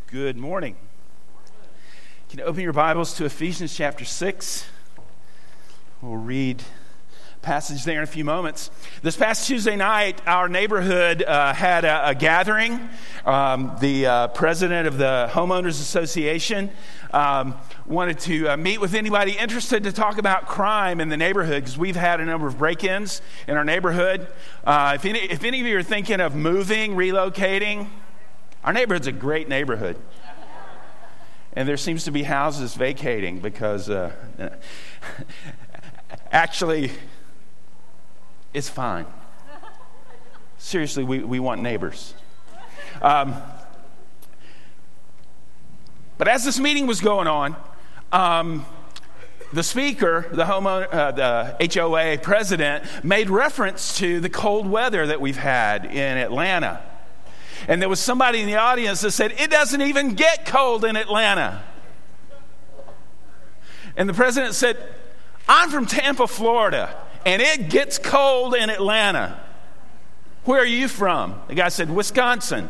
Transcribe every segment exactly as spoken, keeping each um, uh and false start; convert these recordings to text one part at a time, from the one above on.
Good morning. You can open your Bibles to Ephesians chapter six. We'll read a passage there in a few moments. This past Tuesday night, our neighborhood uh, had a, a gathering. Um, the uh, president of the Homeowners Association um, wanted to uh, meet with anybody interested to talk about crime in the neighborhood, because we've had a number of break-ins in our neighborhood. Uh, if, any, if any of you are thinking of moving, relocating, our neighborhood's a great neighborhood. And there seems to be houses vacating because uh, actually, it's fine. Seriously, we, we want neighbors. Um, but as this meeting was going on, um, the speaker, the, homeowner, uh, the H O A president, made reference to the cold weather that we've had in Atlanta. And there was somebody in the audience that said, it doesn't even get cold in Atlanta. And the president said, I'm from Tampa, Florida, and it gets cold in Atlanta. Where are you from? The guy said, Wisconsin.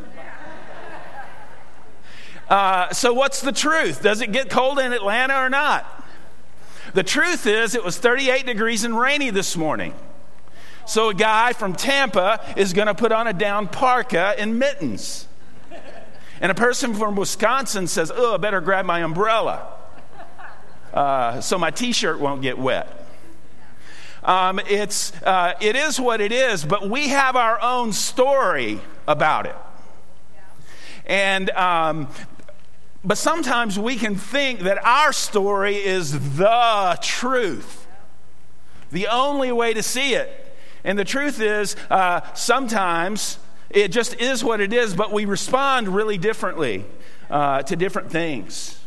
Uh, so what's the truth? Does it get cold in Atlanta or not? The truth is it was thirty-eight degrees and rainy this morning. So a guy from Tampa is going to put on a down parka and mittens. And a person from Wisconsin says, oh, I better grab my umbrella uh, so my T-shirt won't get wet. Um, it's uh, it is what it is, but we have our own story about it. And um, but sometimes we can think that our story is the truth, the only way to see it. And the truth is, uh, sometimes it just is what it is, but we respond really differently uh, to different things.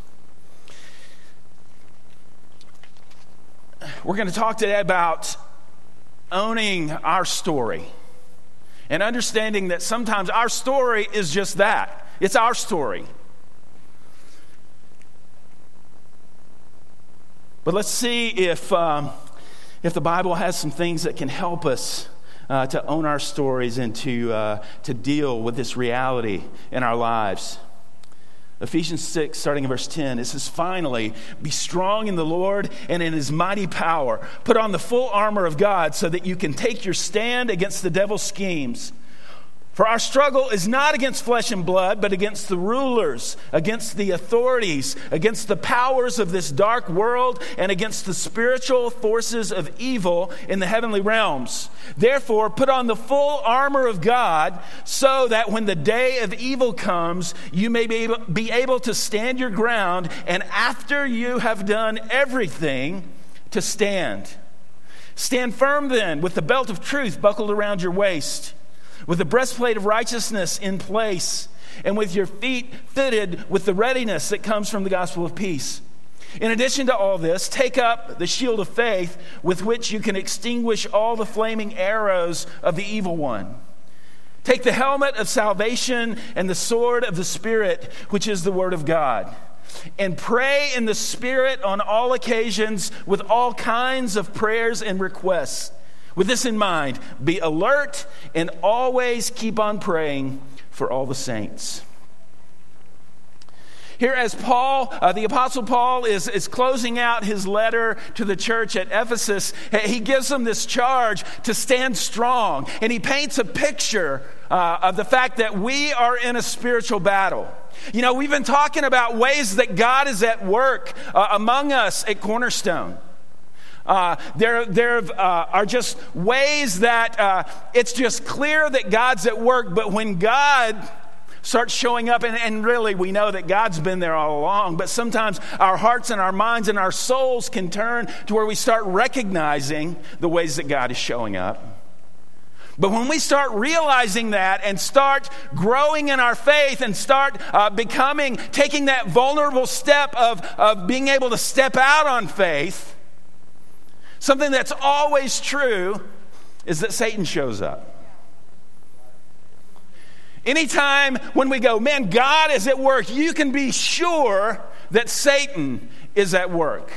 We're going to talk today about owning our story and understanding that sometimes our story is just that. It's our story. But let's see if... Um, If the Bible has some things that can help us uh, to own our stories and to uh, to deal with this reality in our lives. Ephesians six, starting in verse ten, it says, finally, be strong in the Lord and in his mighty power. Put on the full armor of God so that you can take your stand against the devil's schemes. For our struggle is not against flesh and blood, but against the rulers, against the authorities, against the powers of this dark world, and against the spiritual forces of evil in the heavenly realms. Therefore, put on the full armor of God, so that when the day of evil comes, you may be able, be able to stand your ground, and after you have done everything, to stand. Stand firm then, with the belt of truth buckled around your waist, with the breastplate of righteousness in place, and with your feet fitted with the readiness that comes from the gospel of peace. In addition to all this, take up the shield of faith with which you can extinguish all the flaming arrows of the evil one. Take the helmet of salvation and the sword of the Spirit, which is the word of God. And pray in the Spirit on all occasions with all kinds of prayers and requests. With this in mind, be alert and always keep on praying for all the saints. Here as Paul, uh, the Apostle Paul is, is closing out his letter to the church at Ephesus, he gives them this charge to stand strong. And he paints a picture uh, of the fact that we are in a spiritual battle. You know, we've been talking about ways that God is at work uh, among us at Cornerstone. Uh, there there uh, are just ways that uh, it's just clear that God's at work, but when God starts showing up, and, and really we know that God's been there all along, but sometimes our hearts and our minds and our souls can turn to where we start recognizing the ways that God is showing up. But when we start realizing that and start growing in our faith and start uh, becoming, taking that vulnerable step of, of being able to step out on faith, something that's always true is that Satan shows up. Anytime when we go, man, God is at work, you can be sure that Satan is at work.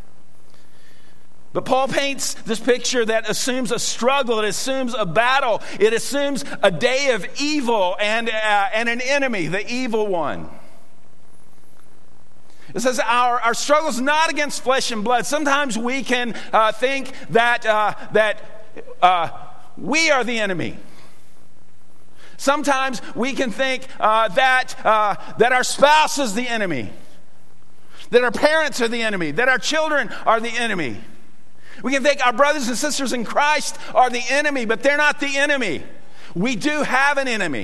But Paul paints this picture that assumes a struggle, it assumes a battle, it assumes a day of evil and, uh, and an enemy, the evil one. It says our, our struggle is not against flesh and blood. Sometimes we can uh, think that, uh, that uh, we are the enemy. Sometimes we can think uh, that, uh, that our spouse is the enemy, that our parents are the enemy, that our children are the enemy. We can think our brothers and sisters in Christ are the enemy, but they're not the enemy. We do have an enemy.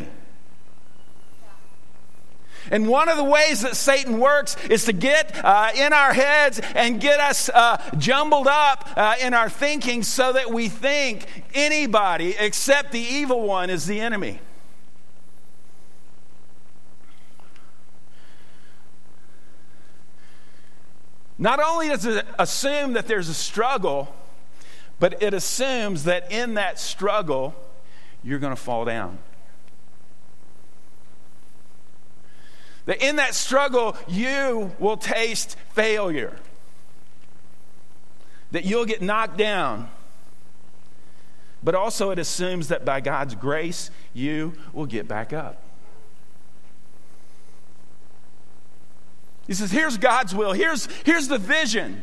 And one of the ways that Satan works is to get uh, in our heads and get us uh, jumbled up uh, in our thinking so that we think anybody except the evil one is the enemy. Not only does it assume that there's a struggle, but it assumes that in that struggle, you're going to fall down. That in that struggle, you will taste failure. That you'll get knocked down. But also it assumes that by God's grace, you will get back up. He says, here's God's will. Here's, here's the vision.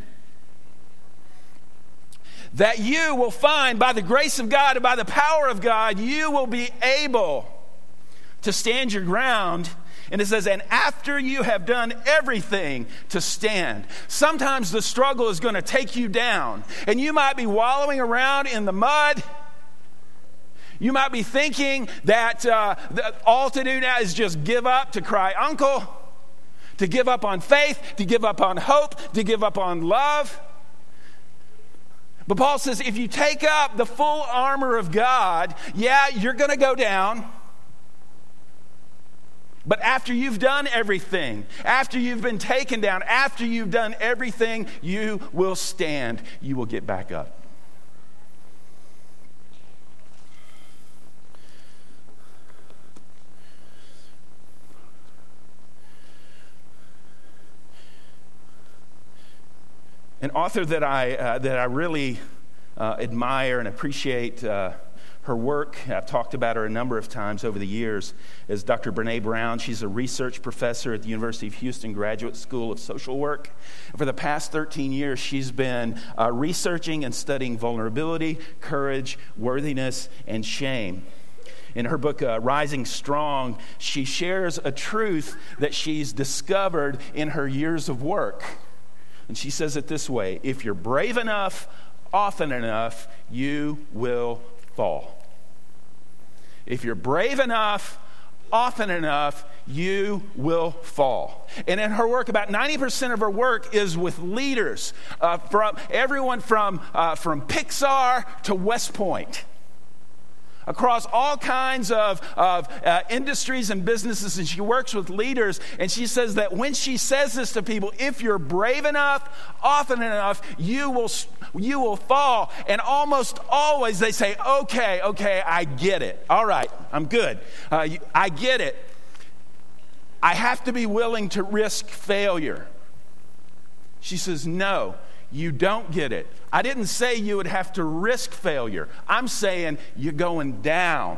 That you will find, by the grace of God and by the power of God, you will be able to stand your ground. And it says, and after you have done everything to stand. Sometimes the struggle is going to take you down. And you might be wallowing around in the mud. You might be thinking that, uh, that all to do now is just give up, to cry uncle, to give up on faith, to give up on hope, to give up on love. But Paul says, if you take up the full armor of God, yeah, you're going to go down. But after you've done everything, after you've been taken down, after you've done everything, you will stand. You will get back up. An author that I uh, that I really uh, admire and appreciate uh, her work, I've talked about her a number of times over the years, is Doctor Brene Brown. She's a research professor at the University of Houston Graduate School of Social Work. And for the past thirteen years, she's been uh, researching and studying vulnerability, courage, worthiness, and shame. In her book, uh, Rising Strong, she shares a truth that she's discovered in her years of work. And she says it this way: if you're brave enough, often enough, you will fall. If you're brave enough, often enough, you will fall. And in her work, about ninety percent of her work is with leaders, uh, from everyone from, uh, from Pixar to West Point. Across all kinds of, of uh, industries and businesses, and she works with leaders, and she says that when she says this to people, if you're brave enough, often enough, you will you will fall. And almost always they say, okay, okay, I get it. All right, I'm good. Uh, I get it. I have to be willing to risk failure. She says, no. You don't get it. I didn't say you would have to risk failure. I'm saying you're going down.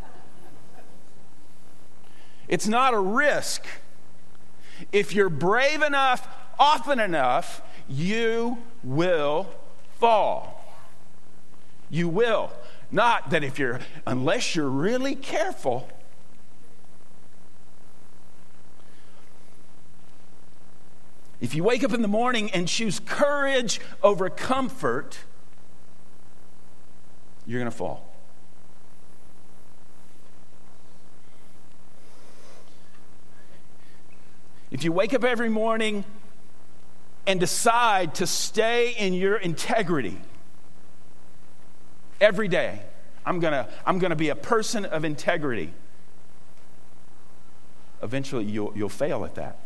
It's not a risk. If you're brave enough, often enough, you will fall. You will. Not that if you're, unless you're really careful. If you wake up in the morning and choose courage over comfort, you're going to fall. If you wake up every morning and decide to stay in your integrity every day, I'm going to I'm going to be a person of integrity, eventually you'll you'll fail at that.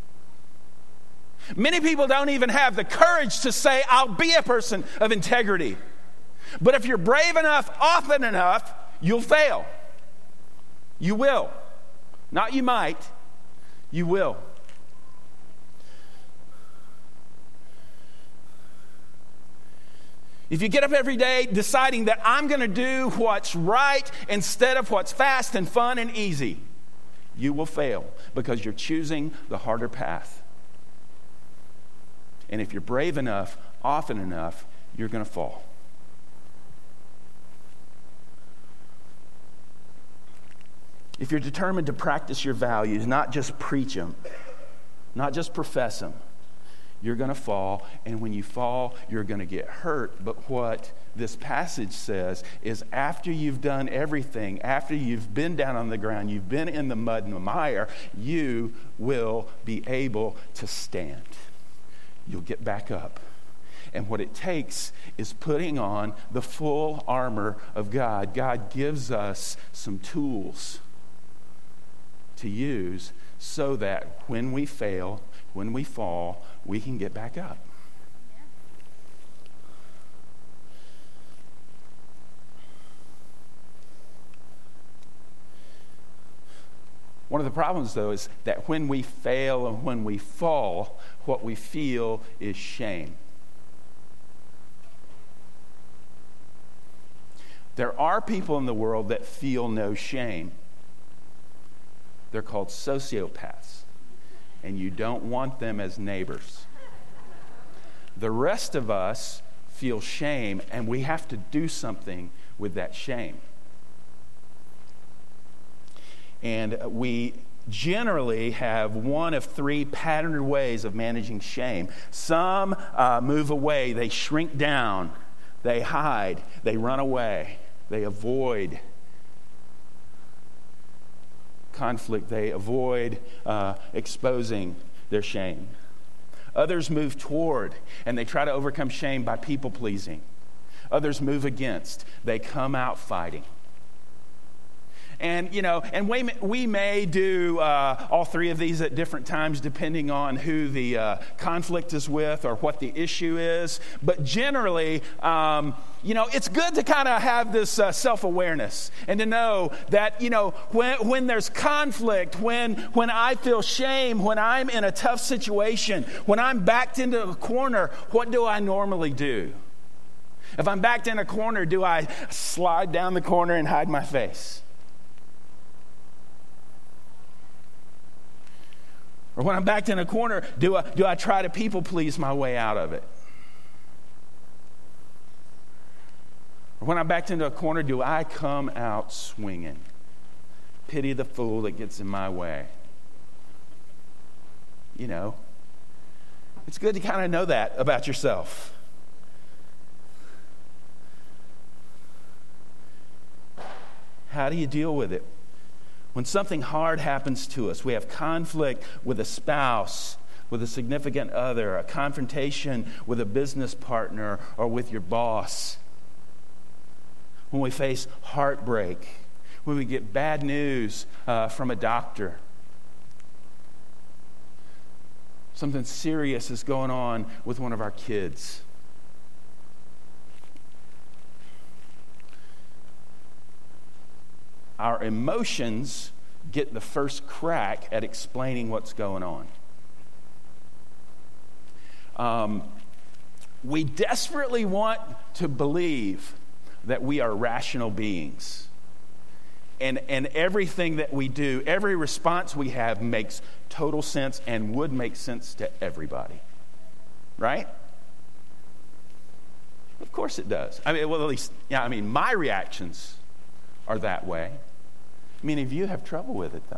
Many people don't even have the courage to say, I'll be a person of integrity. But if you're brave enough, often enough, you'll fail. You will. Not you might. You will. If you get up every day deciding that I'm going to do what's right instead of what's fast and fun and easy, you will fail because you're choosing the harder path. And if you're brave enough, often enough, you're going to fall. If you're determined to practice your values, not just preach them, not just profess them, you're going to fall. And when you fall, you're going to get hurt. But what this passage says is after you've done everything, after you've been down on the ground, you've been in the mud and the mire, you will be able to stand. You'll get back up. And what it takes is putting on the full armor of God. God gives us some tools to use so that when we fail, when we fall, we can get back up. One of the problems, though, is that when we fail and when we fall, what we feel is shame. There are people in the world that feel no shame. They're called sociopaths, and you don't want them as neighbors. The rest of us feel shame, and we have to do something with that shame. And we generally have one of three patterned ways of managing shame. Some uh, move away, they shrink down, they hide, they run away, they avoid conflict, they avoid uh, exposing their shame. Others move toward, and they try to overcome shame by people pleasing. Others move against, they come out fighting. And, you know, and we may, we may do uh, all three of these at different times depending on who the uh, conflict is with or what the issue is. But generally, um, you know, it's good to kind of have this uh, self-awareness and to know that, you know, when when there's conflict, when when I feel shame, when I'm in a tough situation, when I'm backed into a corner, what do I normally do? If I'm backed in a corner, do I slide down the corner and hide my face? Or when I'm backed in a corner, do I, do I try to people please my way out of it? Or when I'm backed into a corner, do I come out swinging? Pity the fool that gets in my way. You know, it's good to kind of know that about yourself. How do you deal with it? When something hard happens to us, we have conflict with a spouse, with a significant other, a confrontation with a business partner or with your boss. When we face heartbreak, when we get bad news uh, from a doctor. Something serious is going on with one of our kids. Our emotions get the first crack at explaining what's going on. Um, we desperately want to believe that we are rational beings. And, and everything that we do, every response we have makes total sense and would make sense to everybody. Right? Of course it does. I mean, well, at least, yeah, I mean, my reactions are that way. Many of you have trouble with it, though.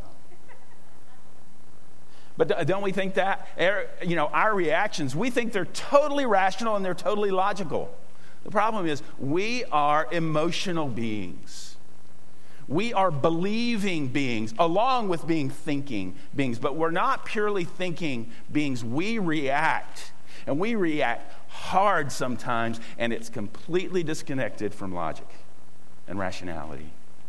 But don't we think that? You know, our reactions, we think they're totally rational and they're totally logical. The problem is we are emotional beings. We are believing beings along with being thinking beings. But we're not purely thinking beings. We react. And we react hard sometimes, and it's completely disconnected from logic and rationality.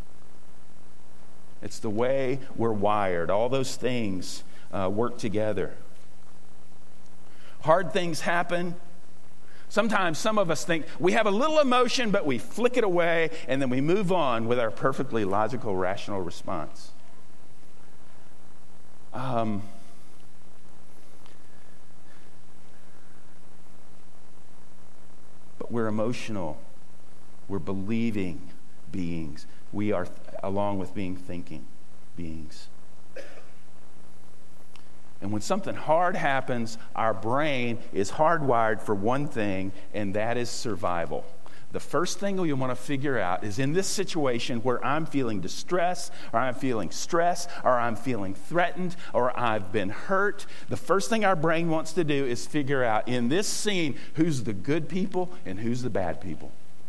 It's the way we're wired. All those things uh, work together. Hard things happen. Sometimes some of us think we have a little emotion, but we flick it away, and then we move on with our perfectly logical, rational response. Um, but we're emotional. We're believing beings. We are, along with being thinking beings. And when something hard happens, our brain is hardwired for one thing, and that is survival. The first thing you want to figure out is, in this situation where I'm feeling distress, or I'm feeling stress, or I'm feeling threatened, or I've been hurt, the first thing our brain wants to do is figure out, in this scene, who's the good people and who's the bad people.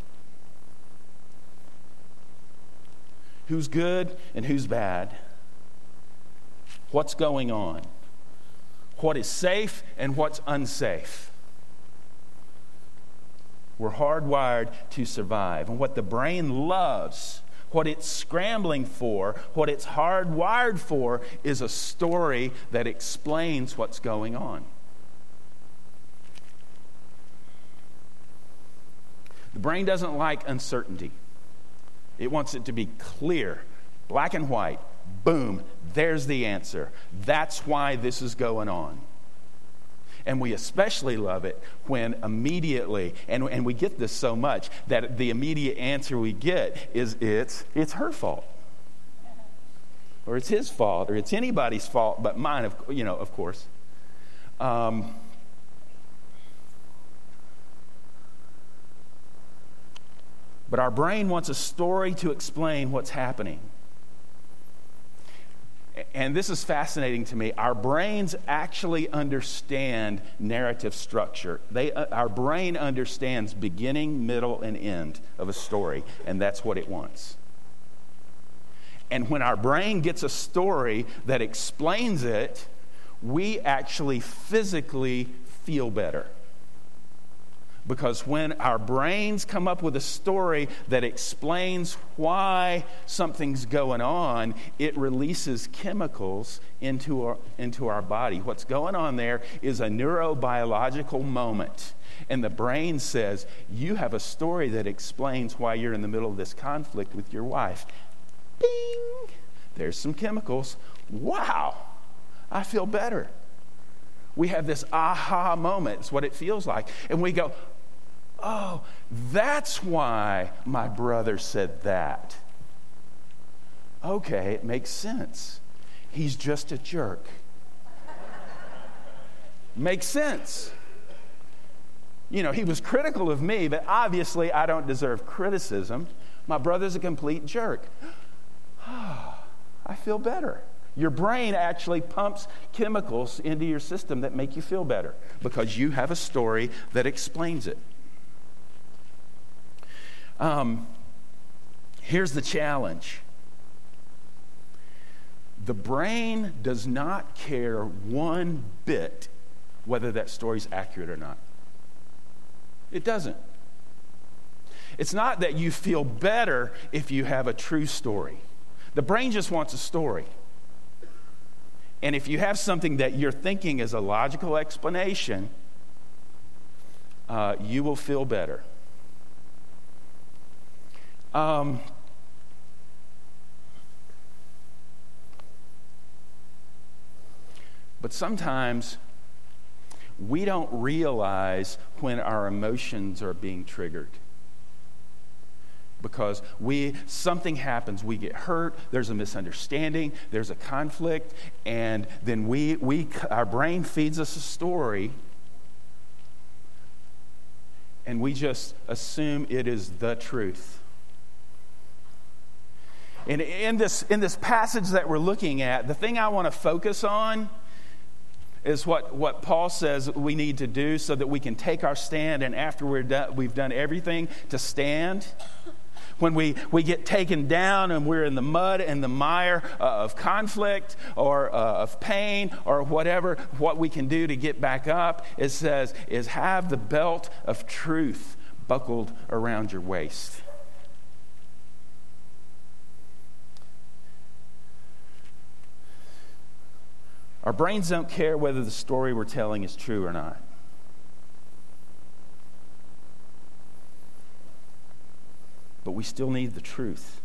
Who's good and who's bad? What's going on? What is safe and what's unsafe? We're hardwired to survive. And what the brain loves, what it's scrambling for, what it's hardwired for, is a story that explains what's going on. The brain doesn't like uncertainty. It wants it to be clear, black and white. Boom, there's the answer. That's why this is going on. And we especially love it when immediately, and, and we get this so much, that the immediate answer we get is it's, it's her fault. Or it's his fault, or it's anybody's fault but mine, of, you know, of course. Um, but our brain wants a story to explain what's happening. And this is fascinating to me. Our brains actually understand narrative structure. They, uh, our brain understands beginning, middle, and end of a story, and that's what it wants. And when our brain gets a story that explains it, we actually physically feel better. Because when our brains come up with a story that explains why something's going on, it releases chemicals into our, into our body. What's going on there is a neurobiological moment. And the brain says, you have a story that explains why you're in the middle of this conflict with your wife. Bing! There's some chemicals. Wow! I feel better. We have this aha moment. It's what it feels like. And we go, oh, that's why my brother said that. Okay, it makes sense. He's just a jerk. Makes sense. You know, he was critical of me, but obviously I don't deserve criticism. My brother's a complete jerk. I feel better. Your brain actually pumps chemicals into your system that make you feel better because you have a story that explains it. Um, here's the challenge. The brain does not care one bit whether that story's accurate or not. It doesn't. It's not that you feel better if you have a true story. The brain just wants a story. And if you have something that you're thinking is a logical explanation, uh, you will feel better. Um, but sometimes we don't realize when our emotions are being triggered. Because we something happens, we get hurt, there's a misunderstanding, there's a conflict, and then we we our brain feeds us a story, and we just assume it is the truth. And in this in this passage that we're looking at, the thing I want to focus on is what, what Paul says we need to do so that we can take our stand, and after we're done, we've done everything to stand. When we, we get taken down and we're in the mud and the mire uh, of conflict or uh, of pain or whatever, what we can do to get back up, it says, is have the belt of truth buckled around your waist. Our brains don't care whether the story we're telling is true or not. But we still need the truth.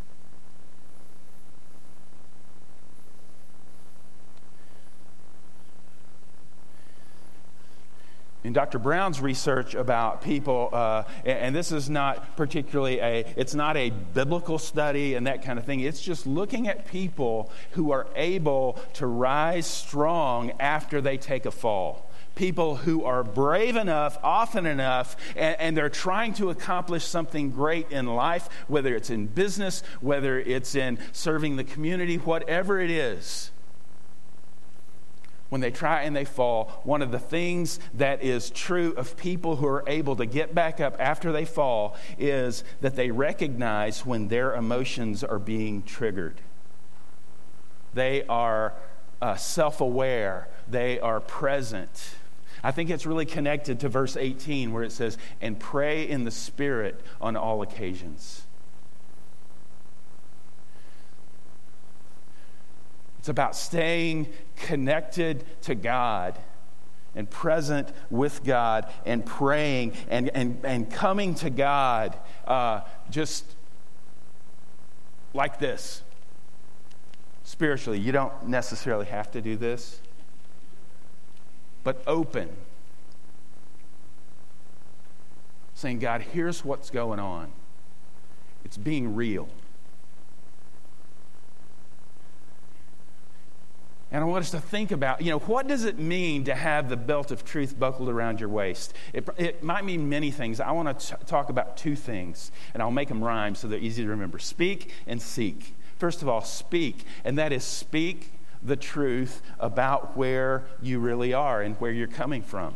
In Doctor Brown's research about people, uh, and this is not particularly a, it's not a biblical study and that kind of thing. It's just looking at people who are able to rise strong after they take a fall. People who are brave enough, often enough, and, and they're trying to accomplish something great in life, whether it's in business, whether it's in serving the community, whatever it is. When they try and they fall, one of the things that is true of people who are able to get back up after they fall is that they recognize when their emotions are being triggered. They are uh, self-aware. They are present. I think it's really connected to verse eighteen where it says, "And pray in the Spirit on all occasions." It's about staying connected to God and present with God and praying and, and, and coming to God uh, just like this. Spiritually, you don't necessarily have to do this, but open. Saying, God, here's what's going on. It's being real. And I want us to think about, you know, what does it mean to have the belt of truth buckled around your waist? It, it might mean many things. I want to t- talk about two things, and I'll make them rhyme so they're easy to remember. Speak and seek. First of all, speak, and that is speak the truth about where you really are and where you're coming from.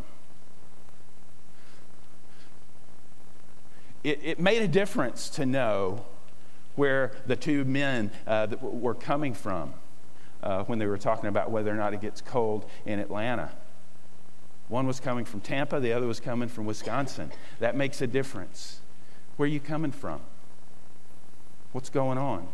It, it made a difference to know where the two men uh, that w- were coming from. Uh, when they were talking about whether or not it gets cold in Atlanta. One was coming from Tampa, the other was coming from Wisconsin. That makes a difference. Where are you coming from? What's going on?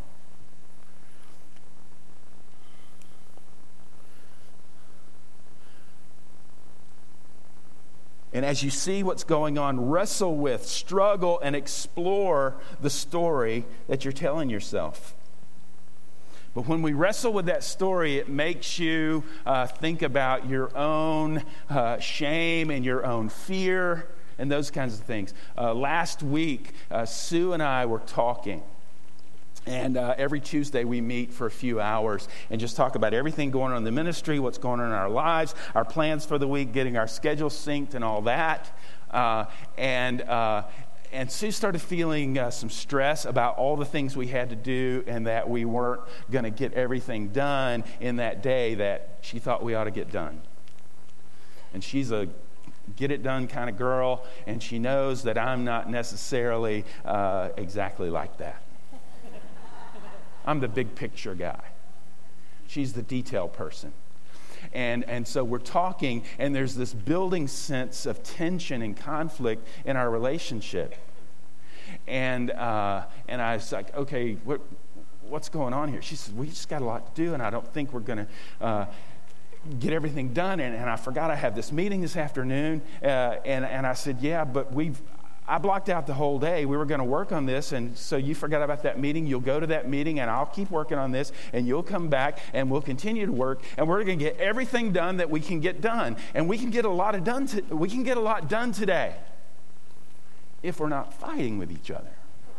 And as you see what's going on, wrestle with, struggle, and explore the story that you're telling yourself. But when we wrestle with that story, it makes you uh, think about your own uh, shame and your own fear and those kinds of things. Uh, last week, uh, Sue and I were talking. And uh, every Tuesday we meet for a few hours and just talk about everything going on in the ministry, what's going on in our lives, our plans for the week, getting our schedule synced and all that. Uh, and... Uh, And Sue started feeling uh, some stress about all the things we had to do and that we weren't going to get everything done in that day that she thought we ought to get done. And she's a get-it-done kind of girl, and she knows that I'm not necessarily uh, exactly like that. I'm the big-picture guy. She's the detail person. And and so we're talking, and there's this building sense of tension and conflict in our relationship. And uh, and I was like, okay, what what's going on here? She said, we just got a lot to do, and I don't think we're going to uh, get everything done. And, and I forgot I had this meeting this afternoon. Uh, and, and I said, yeah, but we've... I blocked out the whole day. We were going to work on this, and so you forgot about that meeting. You'll go to that meeting, and I'll keep working on this, and you'll come back, and we'll continue to work, and we're going to get everything done that we can get done, and we can get a lot of done. To, we can get a lot done today if we're not fighting with each other,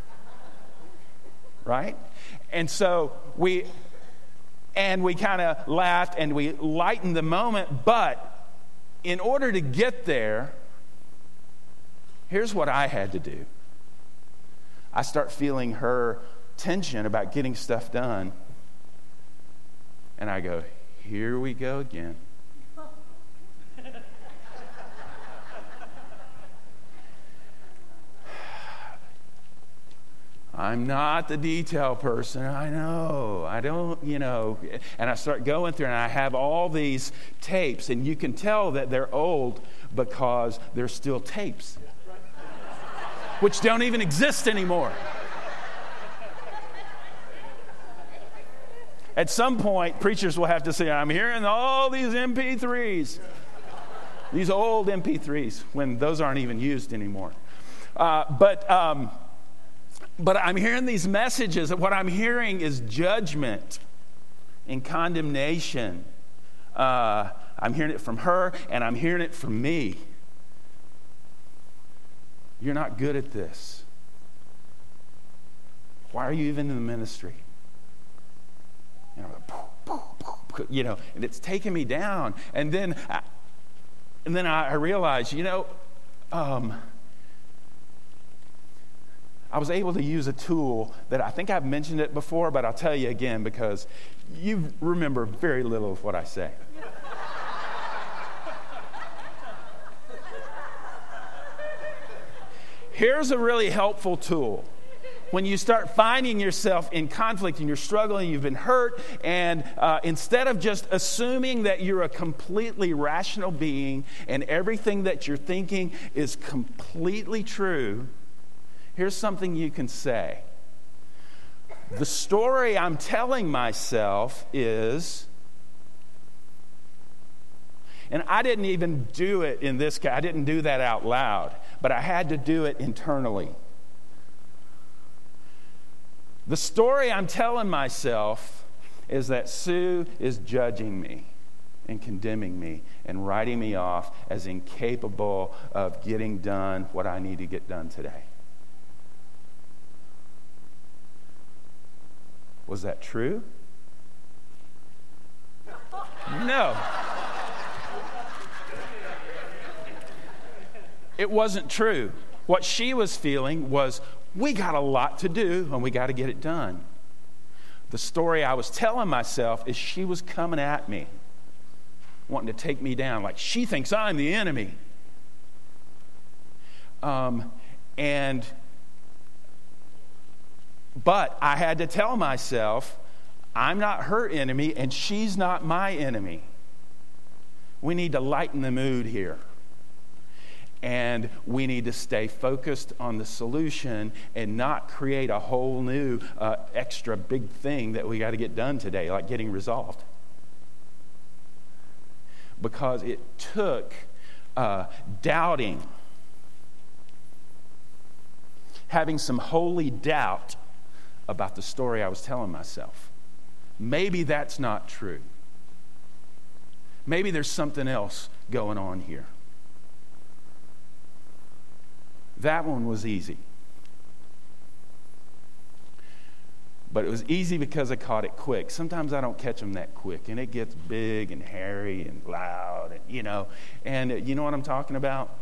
right? And so we, and we kind of laughed, and we lightened the moment. But in order to get there, here's what I had to do. I start feeling her tension about getting stuff done. And I go, here we go again. I'm not the detail person. I know. I don't, you know. And I start going through, and I have all these tapes. And you can tell that they're old because they're still tapes, which don't even exist anymore. At some point, preachers will have to say, I'm hearing all these M P threes. These old M P threes, when those aren't even used anymore. Uh, but, um, but I'm hearing these messages. What I'm hearing is judgment and condemnation. Uh, I'm hearing it from her, and I'm hearing it from me. You're not good at this. Why are you even in the ministry? You know, you know, and it's taken me down. And then, I, and then I, I realized, you know, um, I was able to use a tool that I think I've mentioned it before, but I'll tell you again because you remember very little of what I say. Here's a really helpful tool. When you start finding yourself in conflict and you're struggling, you've been hurt, and uh, instead of just assuming that you're a completely rational being and everything that you're thinking is completely true, here's something you can say. The story I'm telling myself is, and I didn't even do it in this case, I didn't do that out loud, but I had to do it internally. The story I'm telling myself is that Sue is judging me and condemning me and writing me off as incapable of getting done what I need to get done today. Was that true? No. It wasn't true. What she was feeling was, we got a lot to do and we got to get it done. The story I was telling myself is she was coming at me, wanting to take me down, like she thinks I'm the enemy. Um, and, but I had to tell myself, I'm not her enemy and she's not my enemy. We need to lighten the mood here. And we need to stay focused on the solution and not create a whole new uh, extra big thing that we got to get done today, like getting resolved. Because it took uh, doubting, having some holy doubt about the story I was telling myself. Maybe that's not true. Maybe there's something else going on here. That one was easy. But it was easy because I caught it quick. Sometimes I don't catch them that quick, and it gets big and hairy and loud, and you know, and you know what I'm talking about?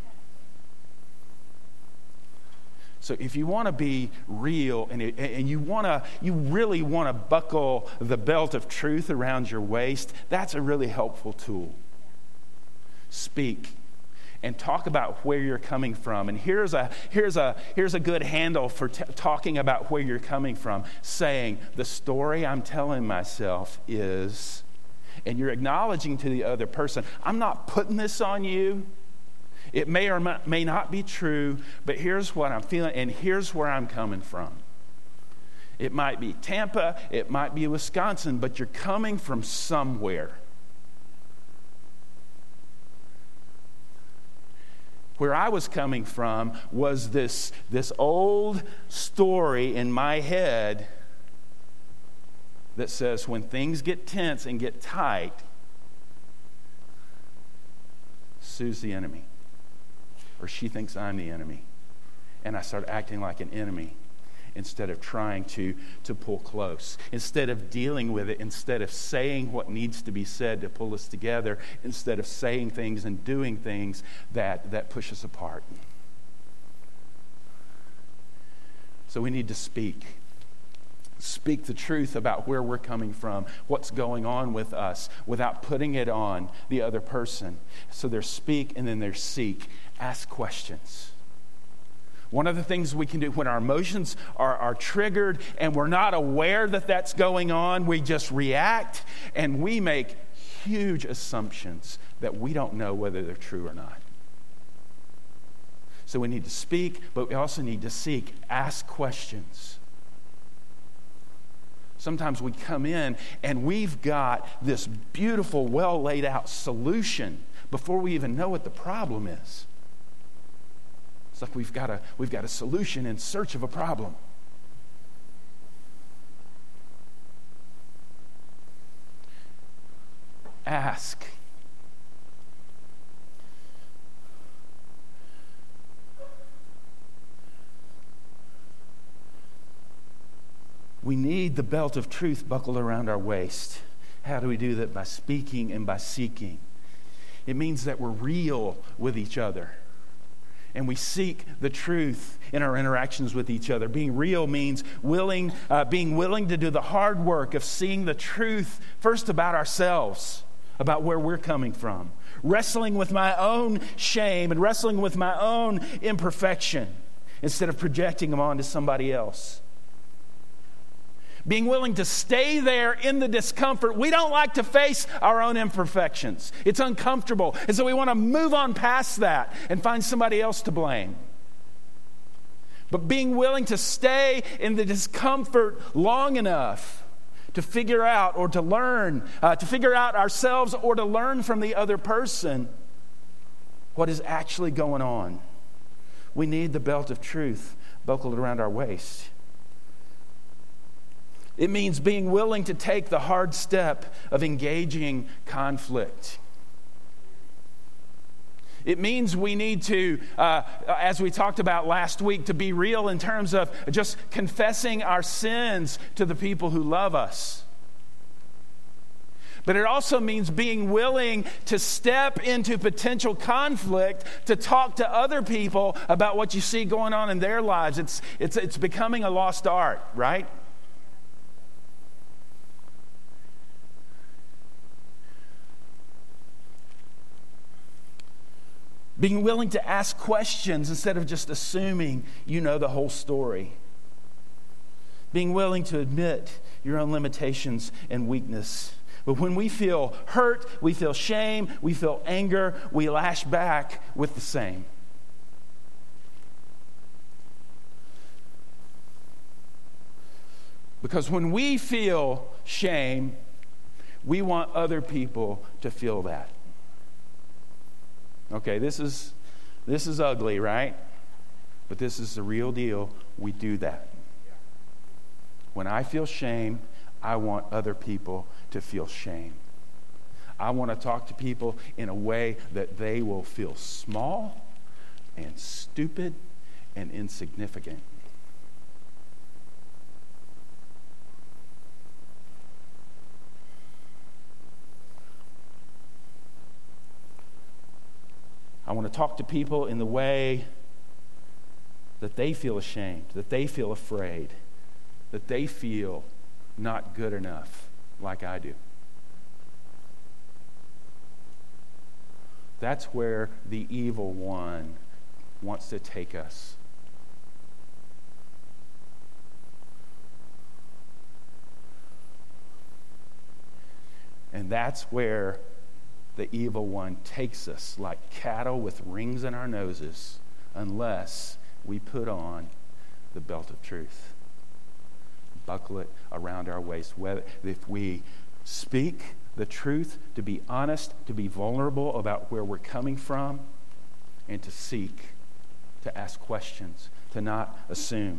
So if you want to be real and, it, and you want to, you really want to buckle the belt of truth around your waist, that's a really helpful tool. Speak. And talk about where you're coming from. And here's a here's a here's a good handle for t- talking about where you're coming from. Saying the story I'm telling myself is, and you're acknowledging to the other person, I'm not putting this on you. It may or may not be true, but here's what I'm feeling, and here's where I'm coming from. It might be Tampa, it might be Wisconsin, but you're coming from somewhere. Where I was coming from was this, this old story in my head that says when things get tense and get tight, Sue's the enemy. Or she thinks I'm the enemy. And I start acting like an enemy instead of trying to, to pull close. Instead of dealing with it, instead of saying what needs to be said to pull us together, instead of saying things and doing things that, that push us apart. So we need to speak. Speak the truth about where we're coming from, what's going on with us, without putting it on the other person. So there's speak and then there's seek. Ask questions. One of the things we can do when our emotions are, are triggered and we're not aware that that's going on, we just react and we make huge assumptions that we don't know whether they're true or not. So we need to speak, but we also need to seek. Ask questions. Sometimes we come in and we've got this beautiful, well laid out solution before we even know what the problem is. It's like we've got a, we've got a solution in search of a problem. Ask. We need the belt of truth buckled around our waist. How do we do that? By speaking and by seeking. It means that we're real with each other. And we seek the truth in our interactions with each other. Being real means willing, uh, being willing to do the hard work of seeing the truth first about ourselves, about where we're coming from. Wrestling with my own shame and wrestling with my own imperfection instead of projecting them onto somebody else. Being willing to stay there in the discomfort. We don't like to face our own imperfections. It's uncomfortable. And so we want to move on past that and find somebody else to blame. But being willing to stay in the discomfort long enough to figure out or to learn, uh, to figure out ourselves or to learn from the other person what is actually going on. We need the belt of truth buckled around our waist. It means being willing to take the hard step of engaging conflict. It means we need to, uh, as we talked about last week, to be real in terms of just confessing our sins to the people who love us. But it also means being willing to step into potential conflict to talk to other people about what you see going on in their lives. It's, it's, it's becoming a lost art, right? Being willing to ask questions instead of just assuming you know the whole story. Being willing to admit your own limitations and weakness. But when we feel hurt, we feel shame, we feel anger, we lash back with the same. Because when we feel shame, we want other people to feel that. Okay, this is this is ugly, right? But this is the real deal. We do that. When I feel shame, I want other people to feel shame. I want to talk to people in a way that they will feel small and stupid and insignificant. I want to talk to people in the way that they feel ashamed, that they feel afraid, that they feel not good enough like I do. That's where the evil one wants to take us. And that's where the evil one takes us like cattle with rings in our noses unless we put on the belt of truth. Buckle it around our waist. Whether, if we speak the truth, to be honest, to be vulnerable about where we're coming from, and to seek, to ask questions, to not assume.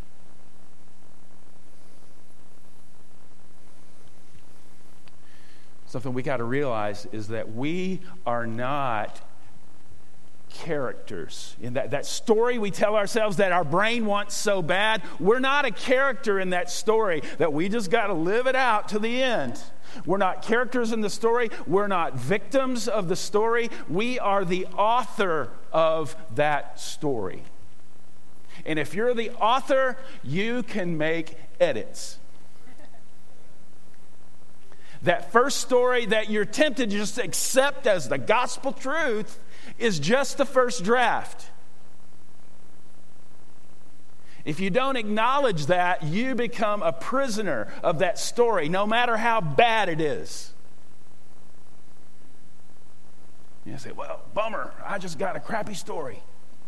Something we got to realize is that we are not characters. In that, that story we tell ourselves that our brain wants so bad, we're not a character in that story, that we just got to live it out to the end. We're not characters in the story. We're not victims of the story. We are the author of that story. And if you're the author, you can make edits. That first story that you're tempted to just accept as the gospel truth is just the first draft. If you don't acknowledge that, you become a prisoner of that story, no matter how bad it is. You say, well, bummer, I just got a crappy story.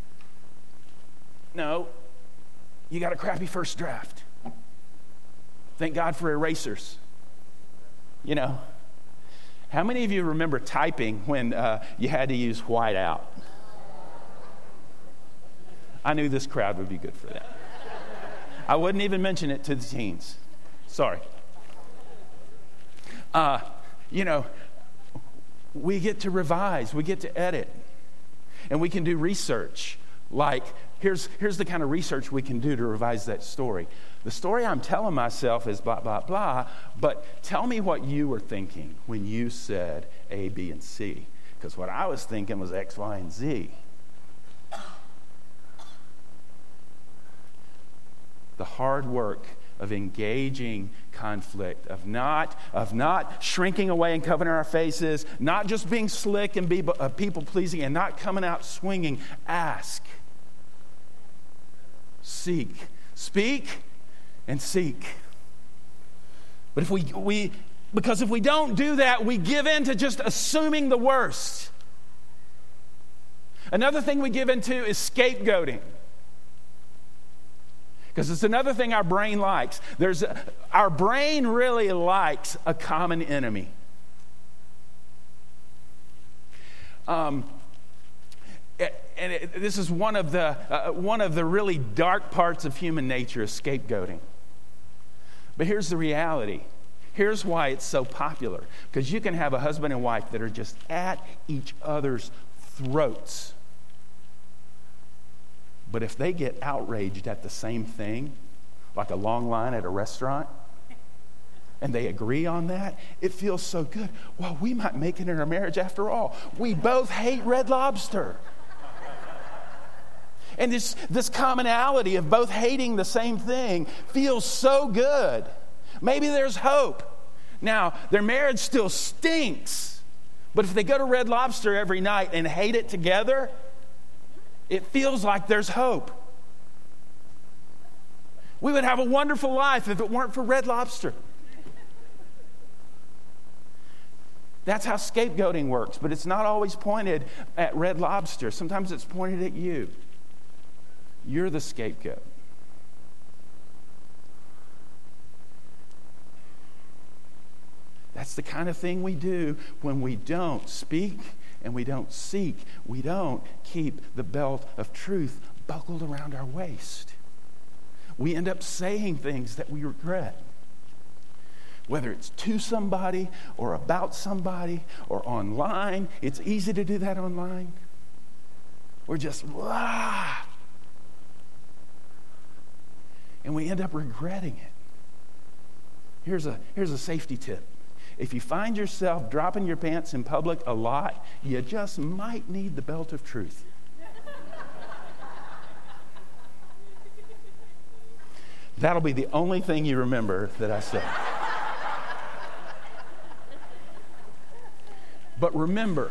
No, you got a crappy first draft. Thank God for erasers. You know, how many of you remember typing when uh, you had to use whiteout? I knew this crowd would be good for that. I wouldn't even mention it to the teens. Sorry. Uh, you know, we get to revise, we get to edit, and we can do research. Like, here's, here's the kind of research we can do to revise that story. The story I'm telling myself is blah, blah, blah, but tell me what you were thinking when you said A, B, and C. Because what I was thinking was X, Y, and Z. The hard work of engaging conflict, of not, of not shrinking away and covering our faces, not just being slick and be, uh, people-pleasing and not coming out swinging. Ask. Seek. Speak and seek. But if we, we, because if we don't do that, we give in to just assuming the worst. Another thing we give into is scapegoating. Because it's another thing our brain likes. There's a, our brain really likes a common enemy. Um, and it, this is one of the uh, one of the really dark parts of human nature, is scapegoating. But here's the reality. Here's why it's so popular. Because you can have a husband and wife that are just at each other's throats. But if they get outraged at the same thing, like a long line at a restaurant, and they agree on that, it feels so good. Well, we might make it in our marriage after all. We both hate Red Lobster. And this, this commonality of both hating the same thing feels so good. Maybe there's hope. Now, their marriage still stinks. But if they go to Red Lobster every night and hate it together, it feels like there's hope. We would have a wonderful life if it weren't for Red Lobster. That's how scapegoating works, but it's not always pointed at Red Lobster. Sometimes it's pointed at you. You're the scapegoat. That's the kind of thing we do when we don't speak and we don't seek. We don't keep the belt of truth buckled around our waist. We end up saying things that we regret. Whether it's to somebody or about somebody or online. It's easy to do that online. We're just, ah. And we end up regretting it. Here's a, here's a safety tip. If you find yourself dropping your pants in public a lot, you just might need the belt of truth. That'll be the only thing you remember that I said. But remember,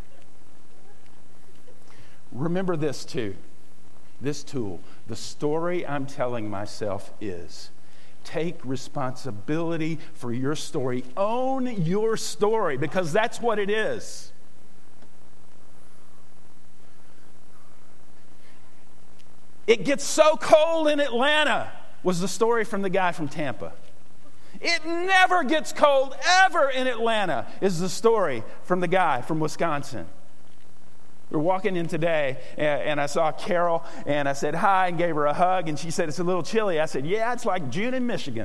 remember this too, this tool. The story I'm telling myself is, take responsibility for your story. Own your story, because that's what it is. It gets so cold in Atlanta was the story from the guy from Tampa. It never gets cold ever in Atlanta is the story from the guy from Wisconsin. We were walking in today, and I saw Carol, and I said hi and gave her a hug, and she said, it's a little chilly. I said, yeah, it's like June in Michigan.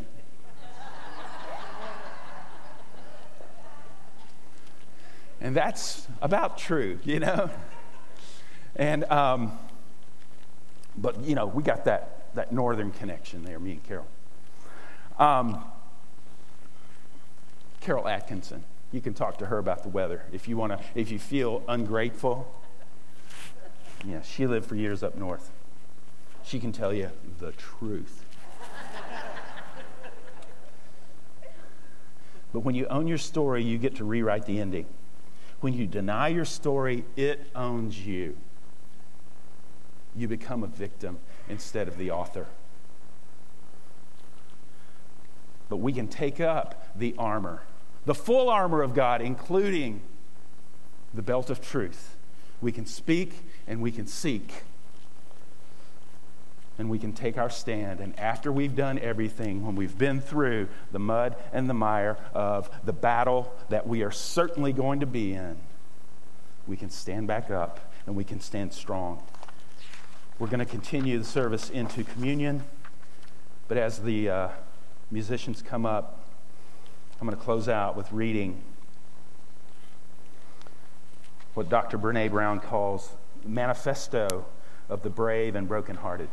And that's about true, you know? And, um, but, you know, we got that, that northern connection there, me and Carol. Um, Carol Atkinson. You can talk to her about the weather if you want to. If you feel ungrateful, yeah, she lived for years up north. She can tell you the truth. But when you own your story, you get to rewrite the ending. When you deny your story, it owns you. You become a victim instead of the author. But we can take up the armor, the full armor of God, including the belt of truth. We can speak and we can seek. And we can take our stand. And after we've done everything, when we've been through the mud and the mire of the battle that we are certainly going to be in, we can stand back up and we can stand strong. We're going to continue the service into communion. But as the uh, musicians come up, I'm going to close out with reading what Doctor Brene Brown calls the manifesto of the brave and brokenhearted.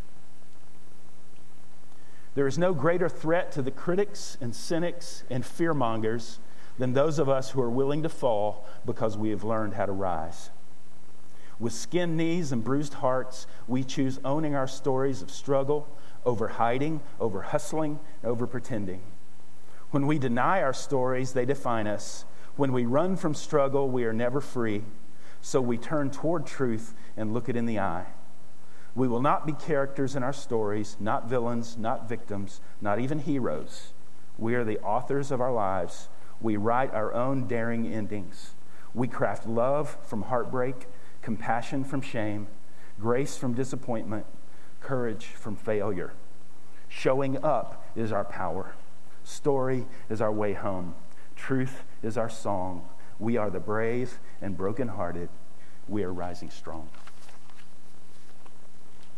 There is no greater threat to the critics and cynics and fearmongers than those of us who are willing to fall because we have learned how to rise. With skinned knees and bruised hearts, we choose owning our stories of struggle over hiding, over hustling, and over pretending. When we deny our stories, they define us. When we run from struggle, we are never free. So we turn toward truth and look it in the eye. We will not be characters in our stories, not villains, not victims, not even heroes. We are the authors of our lives. We write our own daring endings. We craft love from heartbreak, compassion from shame, grace from disappointment, courage from failure. Showing up is our power. Story is our way home. Truth is our song. We are the brave and brokenhearted. We are rising strong.